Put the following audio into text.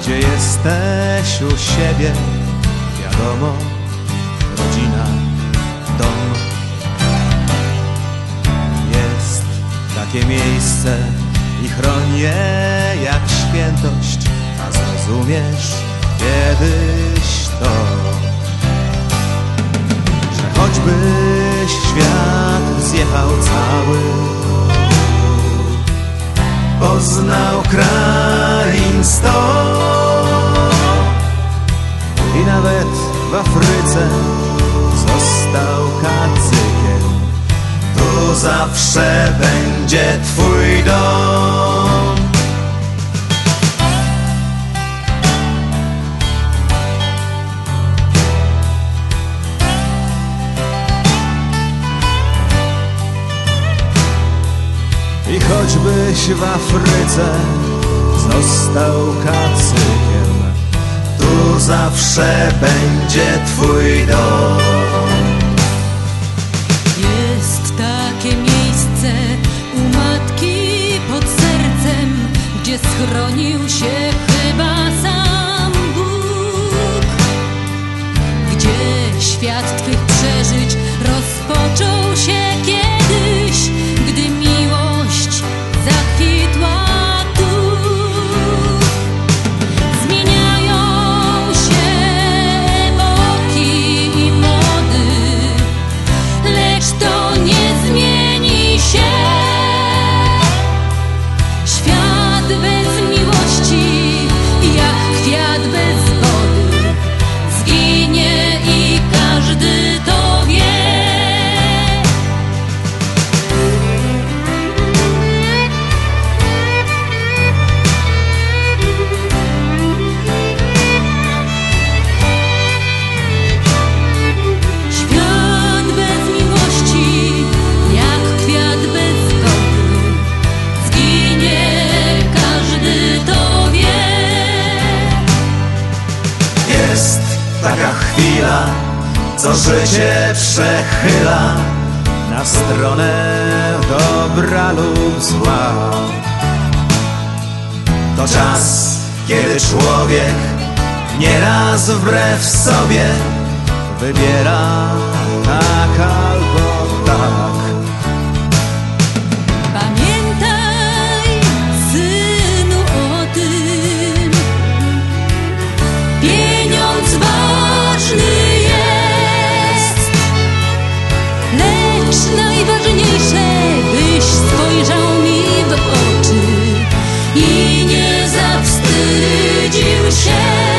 gdzie jesteś u siebie, wiadomo, rodzina, dom. Jest takie miejsce i chroń je jak świętość, a zrozumiesz kiedyś to, że choćbyś świat zjechał cały, poznał krain 100 i nawet w Afryce został kacykiem, tu zawsze będzie twój dom. I choćbyś w Afryce został kacykiem, tu zawsze będzie twój dom. Jest takie miejsce u matki pod sercem, gdzie schronił się chyba sam Bóg, gdzie świat twych przeżyć rozpoczął się kiedyś, gdy miłość zakwitła tu. Zmieniają się epoki i mody, lecz to nie zmieni się. Świat bez miłości, jak kwiat bez wody, zginie i każdy to wie. Świat bez miłości, jak kwiat bez wody, zginie, każdy to wie. Jest taka chwila, co życie przechyla na stronę dobra lub zła. To czas, kiedy człowiek nieraz wbrew sobie wybiera tak albo tak. Pamiętaj, synu, o tym, pieniądz ważny jest, lecz najważniejsze, byś spojrzał mi w oczy i nie zawstydził się.